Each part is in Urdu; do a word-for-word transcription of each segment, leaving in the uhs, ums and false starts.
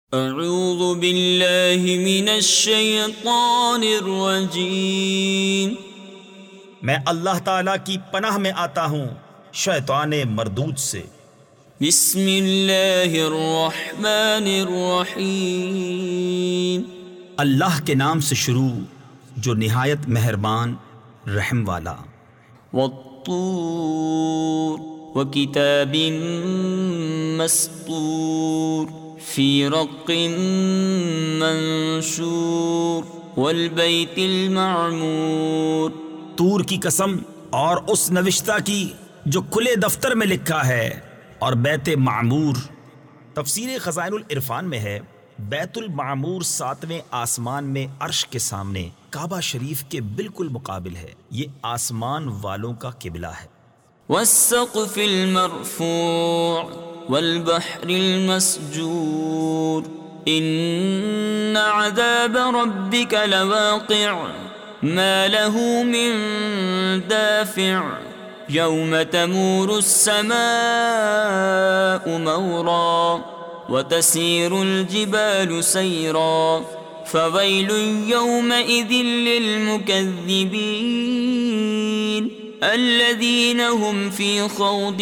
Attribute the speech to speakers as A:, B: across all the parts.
A: اعوذ باللہ من الشیطان الرجیم،
B: میں اللہ تعالیٰ کی پناہ میں آتا ہوں شیطان مردود سے۔
A: بسم اللہ الرحمن الرحیم،
B: اللہ کے نام سے شروع جو نہایت مہربان رحم والا۔
A: والطور وکتاب مسطور فی رق منشور والبیت المعمور۔
B: طور کی قسم اور اس نوشتہ کی جو کھلے دفتر میں لکھا ہے، اور بیت معمور۔ تفسیر خزائن العرفان میں ہے بیت المعمور ساتویں آسمان میں عرش کے سامنے کعبہ شریف کے بالکل مقابل ہے، یہ آسمان والوں کا قبلہ ہے۔
A: والسقف المرفوع والبحر المسجور ان عذاب ربك لواقع ما له من دافع يوم تمور السماء مورا وتسير الجبال سيرا فويل يومئذ للمكذبين الذين هم في خوض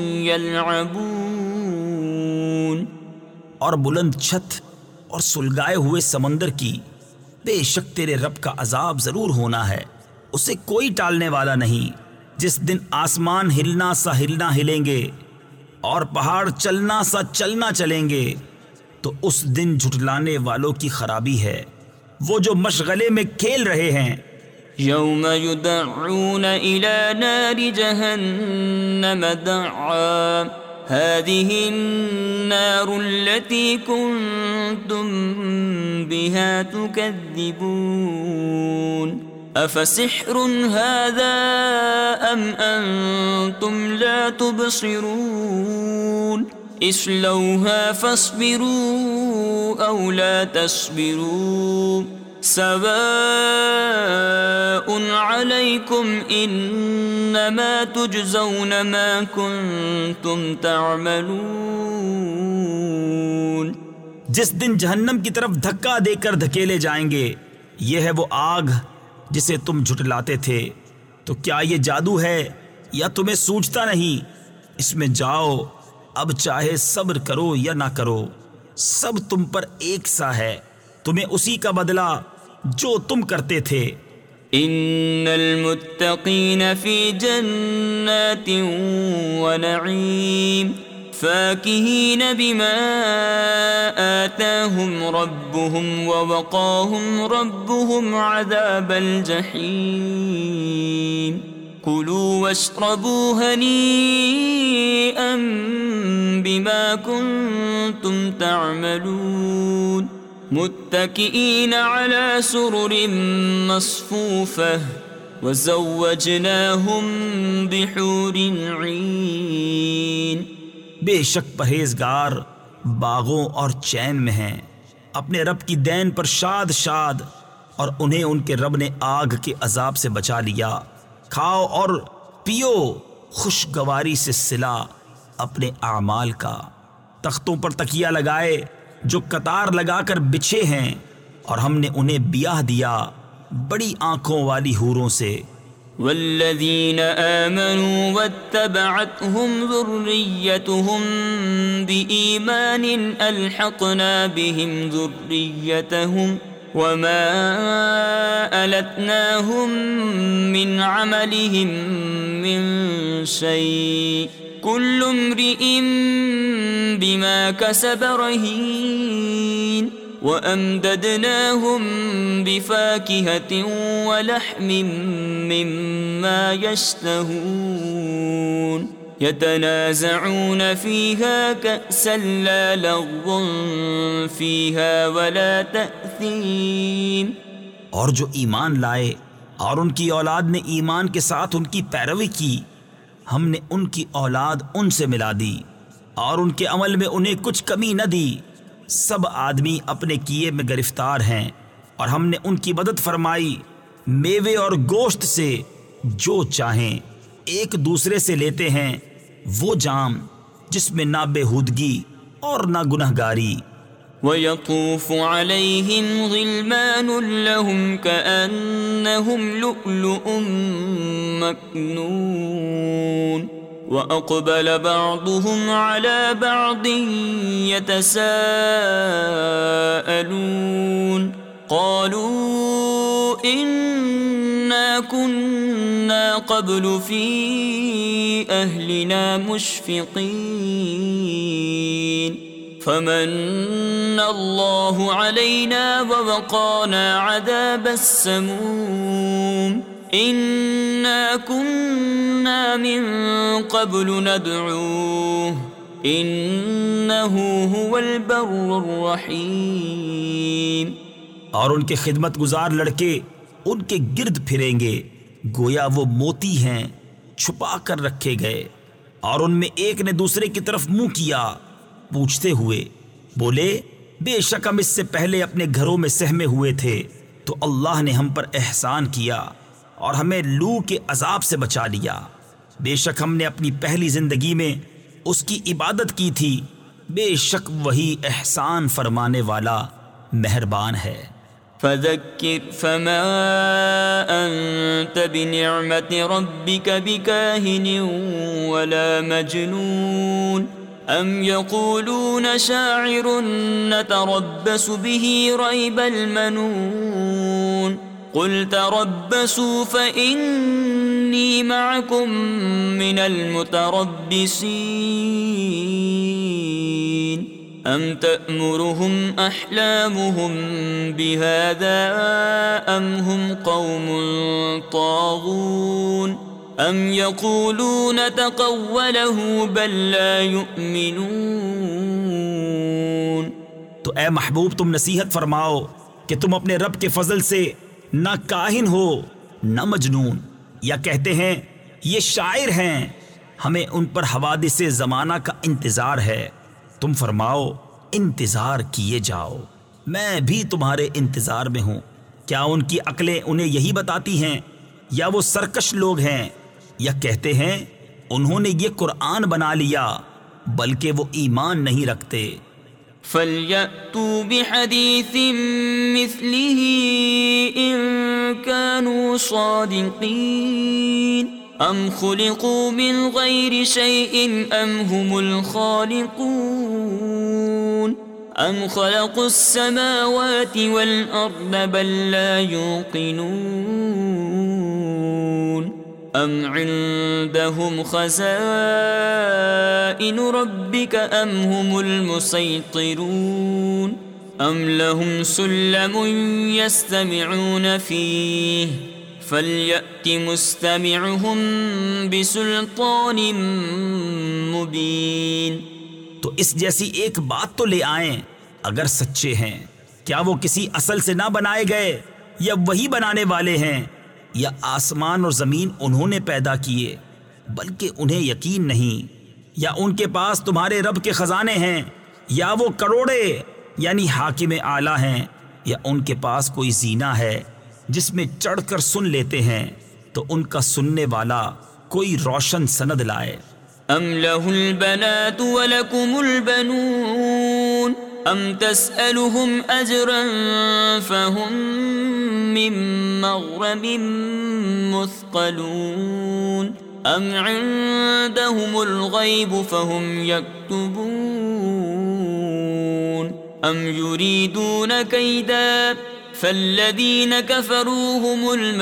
A: يلعبون۔
B: اور بلند چھت اور سلگائے ہوئے سمندر کی، بے شک تیرے رب کا عذاب ضرور ہونا ہے، اسے کوئی ٹالنے والا نہیں۔ جس دن آسمان ہلنا سا ہلنا ہلیں گے اور پہاڑ چلنا سا چلنا چلیں گے، تو اس دن جھٹلانے والوں کی خرابی ہے، وہ جو مشغلے میں کھیل رہے ہیں۔
A: یوم یدعون الى نار جہنم دعا هذه النار التي كنتم بها تكذبون افسحر هذا ام انتم لا تبصرون اصلوها فاصبروا او لا تصبروا سواء عليكم انما تجزون ما كنتم تعملون۔
B: جس دن جہنم کی طرف دھکا دے کر دھکیلے جائیں گے، یہ ہے وہ آگ جسے تم جھٹلاتے تھے، تو کیا یہ جادو ہے یا تمہیں سوچتا نہیں؟ اس میں جاؤ، اب چاہے صبر کرو یا نہ کرو، سب تم پر ایک سا ہے، تمہیں اسی کا بدلہ جو تم کرتے تھے۔
A: ان المتقین فی جنات ونعیم فاکہین بما آتاہم ربهم ووقاہم ربهم عذاب الجحیم کلوا واشربوا ہنیئا بما کنتم تعملون متکئین علی سرر مصفوفہ وزوجناہم بحور عین۔
B: بے شک پرہیزگار باغوں اور چین میں ہیں، اپنے رب کی دین پر شاد شاد، اور انہیں ان کے رب نے آگ کے عذاب سے بچا لیا۔ کھاؤ اور پیو خوشگواری سے صلہ اپنے اعمال کا۔ تختوں پر تکیہ لگائے جو قطار لگا کر بچھے ہیں، اور ہم نے انہیں بیاہ دیا بڑی آنکھوں والی حوروں سے۔
A: والذین آمنوا واتبعتهم ذريتهم بإيمان ألحقنا بهم ذريتهم وما ألتناهم من عملهم من شيء كل امرئ بما كسب رهين وأمددناهم بفاكهة ولحم مما يشتهون يتنازعون فيها كأسا لا لغو فيها ولا تأثيم۔
B: اور جو ایمان لائے اور ان کی اولاد نے ایمان کے ساتھ ان کی پیروی کی، ہم نے ان کی اولاد ان سے ملا دی، اور ان کے عمل میں انہیں کچھ کمی نہ دی۔ سب آدمی اپنے کیے میں گرفتار ہیں، اور ہم نے ان کی مدد فرمائی میوے اور گوشت سے، جو چاہیں ایک دوسرے سے لیتے ہیں وہ جام جس میں نہ بےہودگی اور نہ گنہگاری۔
A: وَيَطُوفُ عَلَيْهِمْ غِلْمَانٌ لَهُمْ كَأَنَّهُمْ لُؤْلُؤٌ مَّكْنُونٌ وَأَقْبَلَ بَعْضُهُمْ عَلَى بَعْضٍ يَتَسَاءَلُونَ قَالُوا إِنَّا كُنَّا قَبْلُ فِي أَهْلِنَا مُشْفِقِينَ فمن الله علينا ووقانا عذاب السموم إنا كنا من قبل ندعوه إنه هو البر الرحيم۔
B: اور ان کے خدمت گزار لڑکے ان کے گرد پھریں گے گویا وہ موتی ہیں چھپا کر رکھے گئے، اور ان میں ایک نے دوسرے کی طرف منہ کیا پوچھتے ہوئے بولے بے شک ہم اس سے پہلے اپنے گھروں میں سہمے ہوئے تھے تو اللہ نے ہم پر احسان کیا اور ہمیں لو کے عذاب سے بچا لیا، بے شک ہم نے اپنی پہلی زندگی میں اس کی عبادت کی تھی، بے شک وہی احسان فرمانے والا مہربان ہے۔
A: فذكر فما أنت بنعمة ربك بكاهن ولا مجنون أم يقولون شاعر نتربص به ريب المنون قل تربصوا فإني معكم من المتربصين أم تأمرهم أحلامهم بهذا أم هم قوم طاغون أم يقولون تقوله بل لا يؤمنون۔
B: تو اے محبوب تم نصیحت فرماؤ کہ تم اپنے رب کے فضل سے نہ کاہن ہو نہ مجنون، یا کہتے ہیں یہ شاعر ہیں ہمیں ان پر حوادث زمانہ کا انتظار ہے، تم فرماؤ انتظار کیے جاؤ میں بھی تمہارے انتظار میں ہوں، کیا ان کی عقلیں انہیں یہی بتاتی ہیں یا وہ سرکش لوگ ہیں، یا کہتے ہیں انہوں نے یہ قرآن بنا لیا بلکہ وہ ایمان نہیں رکھتے۔
A: فَلْيَأْتُوا بِحَدِيثٍ مِثْلِهِ إِن كَانُوا صَادِقِينَ أَمْ خُلِقُوا مِنْ غَيْرِ شَيْءٍ أَمْ هُمُ الْخَالِقُونَ أَمْ خَلَقُوا السَّمَاوَاتِ وَالْأَرْضَ بَل لَّا يُوقِنُونَ أَمْ عِندَهُمْ خَزَائِنُ رَبِّكَ أَمْ هُمُ الْمُسَيْطِرُونَ أَمْ لَهُمْ سُلَّمٌ يَسْتَمِعُونَ فِيهِ فَلْيَأْتِ مُسْتَمِعُهُمْ بِسُلْطَانٍ مُبِينٍ۔
B: تو اس جیسی ایک بات تو لے آئیں اگر سچے ہیں، کیا وہ کسی اصل سے نہ بنائے گئے یا وہی بنانے والے ہیں، یا آسمان اور زمین انہوں نے پیدا کیے بلکہ انہیں یقین نہیں، یا ان کے پاس تمہارے رب کے خزانے ہیں، یا وہ کروڑے یعنی حاکم اعلیٰ ہیں، یا ان کے پاس کوئی زینہ ہے جس میں چڑھ کر سن لیتے ہیں، تو ان کا سننے والا کوئی روشن سند لائے۔
A: ام له البنات ولكم البنون ام تسألهم اجرا فهم من مغرم مثقلون ام عندهم الغيب فهم يكتبون ام يريدون كيدا فالذين كفروا هم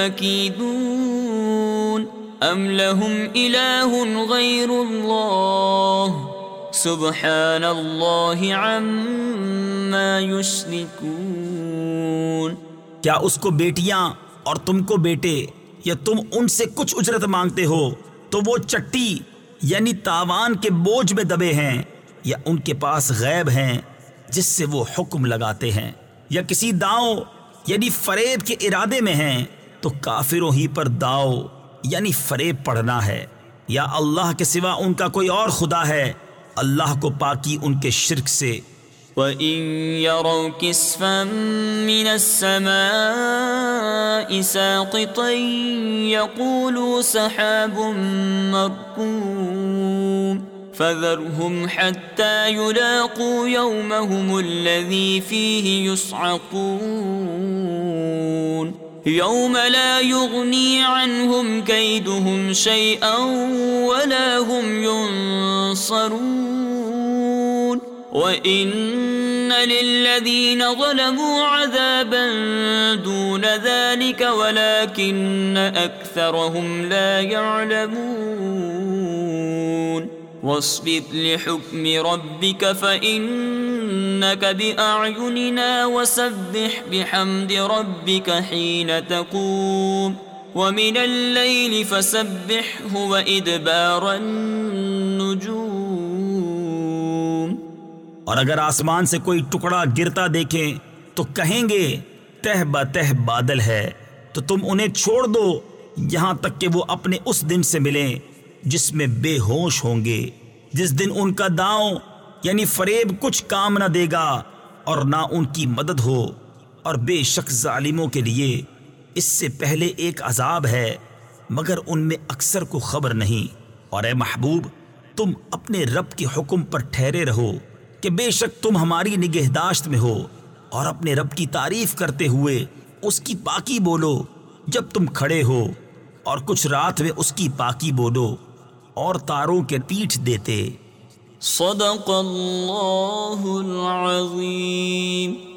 A: المكيدون ام لهم اله غير الله سبحان اللہ عما یشرکون۔
B: کیا اس کو بیٹیاں اور تم کو بیٹے، یا تم ان سے کچھ اجرت مانگتے ہو تو وہ چٹی یعنی تاوان کے بوجھ میں دبے ہیں، یا ان کے پاس غیب ہیں جس سے وہ حکم لگاتے ہیں، یا کسی داؤں یعنی فریب کے ارادے میں ہیں تو کافروں ہی پر داؤ یعنی فریب پڑھنا ہے، یا اللہ کے سوا ان کا کوئی اور خدا ہے، اللہ کو پاکی ان کے شرک سے۔
A: وَإِن يَرَوْا كِسْفًا مِّنَ السَّمَاءِ سَاقِطًا يَقُولُوا سَحَابٌ مَّرْكُومٌ فذرهم حتى يلاقوا يومهم الذي فيه يصعقون يوم لا يغني عنهم كيدهم شيئا ولا هم ينصرون وإن للذين ظلموا عذابا دون ذلك ولكن أكثرهم لا يعلمون واصبر لحكم ربك فإنك بأعيننا وسبح بحمد ربك حين تقوم ومن الليل فسبحه وإدبار النجوم۔
B: اور اگر آسمان سے کوئی ٹکڑا گرتا دیکھیں تو کہیں گے تہ بتہ بادل ہے، تو تم انہیں چھوڑ دو یہاں تک کہ وہ اپنے اس دن سے ملیں جس میں بے ہوش ہوں گے، جس دن ان کا داؤں یعنی فریب کچھ کام نہ دے گا اور نہ ان کی مدد ہو، اور بے شک ظالموں کے لیے اس سے پہلے ایک عذاب ہے مگر ان میں اکثر کو خبر نہیں۔ اور اے محبوب تم اپنے رب کے حکم پر ٹھہرے رہو کہ بے شک تم ہماری نگہداشت میں ہو، اور اپنے رب کی تعریف کرتے ہوئے اس کی پاکی بولو جب تم کھڑے ہو، اور کچھ رات میں اس کی پاکی بولو اور تاروں کے پیٹھ دیتے۔
A: صدق اللہ العظیم۔